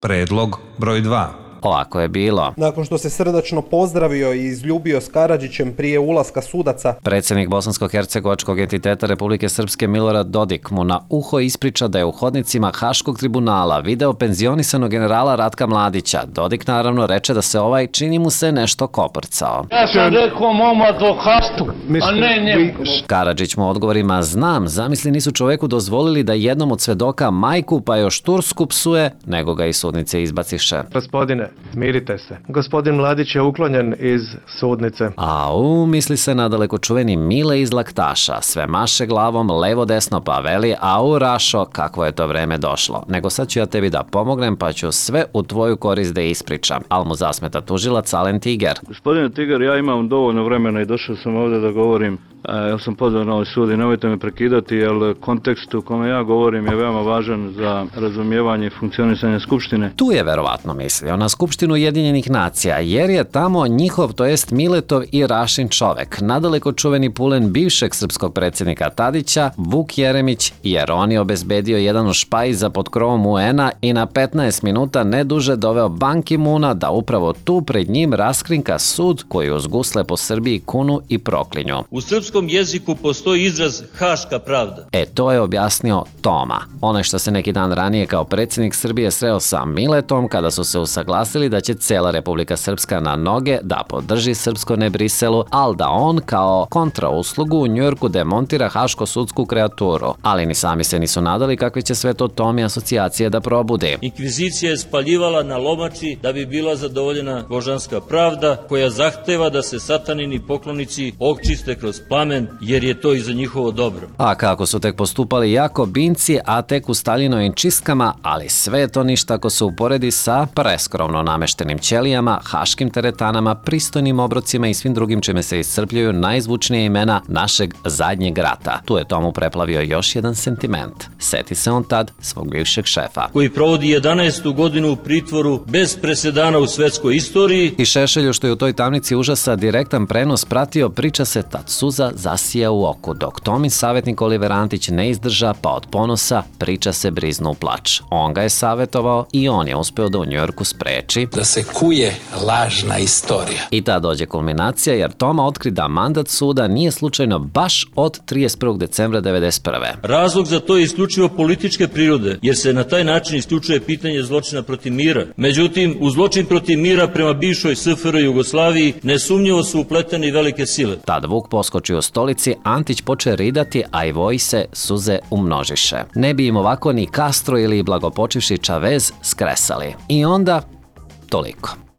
Predlog broj 2. Ovako je bilo. Nakon što se srdačno pozdravio i izljubio s Karadžićem prije ulaska sudaca, Predsjednik bosansko-hercegovačkog entiteta Republike Srpske Milorad Dodik mu na uho ispriča da je u hodnicima Haškog tribunala video penzionisanog generala Ratka Mladića. Dodik naravno reče da se ovaj, čini mu se, nešto koprcao. Ja sam rekao mom advokatu, a ne njemu. Karadžić mu odgovorima: znam, zamisli nisu čoveku dozvolili da jednom od svedoka majku pa još Tursku psuje, nego ga iz sudnice izbaciše. Gospodine, smirite se. Gospodin Mladić je uklonjen iz sudnice. Au, misli se na daleko čuveni Mile iz Laktaša. Sve maše glavom levo desno pa veli: au Rašo, kakvo je to vreme došlo. Nego sad ću ja tebi da pomognem pa ću sve u tvoju korist da ispričam. Al mu zasmeta tužilac Alen Tiger. Gospodine Tiger, ja imam dovoljno vremena i došao sam ovdje da govorim. Ja sam pozvan na ovaj sud i nemojte me prekidati, jer kontekst u kome ja govorim je veoma važan za razumijevanje i funkcionisanje Skupštine. Tu je verovatno mislio na Skupštinu Ujedinjenih nacija, jer je tamo njihov, to jest Miletov i Rašin čovek, nadaleko čuveni pulen bivšeg srpskog predsjednika Tadića, Vuk Jeremić, jer on je obezbedio jedan u špaj za pod krovom UN-a i na 15 minuta ne duže doveo Ban Ki-moona da upravo tu pred njim raskrinka sud koji uz gusle po Srbiji kunu i proklinju. U srpskom jeziku postoji izraz haška pravda. To je objasnio Toma. Onaj što se neki dan ranije kao predsjednik Srbije sreo sa Miletom kada su se usaglasili da će cela Republika Srpska na noge da podrži srpsko ne Briselu, ali da on kao kontrauslugu u Njujorku demontira haško-sudsku kreaturu. Ali ni sami se nisu nadali kakve će sve to Tomi asocijacije da probudi. Inkvizicija je spaljivala na lomači da bi bila zadovoljena božanska pravda koja zahteva da se satanini poklonici okčiste kroz plamen, jer je to i za njihovo dobro. A kako su tek postupali Jakobinci, a tek u Stalinovim čistkama, ali sve je to ništa ako se uporedi sa preskromno nameštenim ćelijama, haškim teretanama, pristojnim obrocima i svim drugim čime se iscrpljuju najzvučnije imena našeg zadnjeg rata. Tu je Tomu preplavio još jedan sentiment. Seti se on tad svog bivšeg šefa, koji provodi 11. godinu u pritvoru bez presedana u svetskoj istoriji. I Šešelju, što je u toj tamnici užasa direktan prenos pratio, priča se tad suza zasija u oku, dok Tomin savjetnik Oliver Antić ne izdrža pa od ponosa priča se briznu u plač. On ga je savjetovao i on je uspeo da u Njujorku spreči da se kuje lažna istorija. I ta dođe kulminacija jer Toma otkri da mandat suda nije slučajno baš od 31. decembra 1991. Razlog za to je isključivo političke prirode, jer se na taj način isključuje pitanje zločina protiv mira. Međutim, u zločin protiv mira prema bivšoj SFRJ Jugoslaviji nesumnjivo su upletene i velike sile. Tad Vuk poskoči u stolici, Antić poče ridati, a i voji se suze umnožiše. Ne bi im ovako ni Castro ili blagopočivši Chavez skresali. I onda toliko.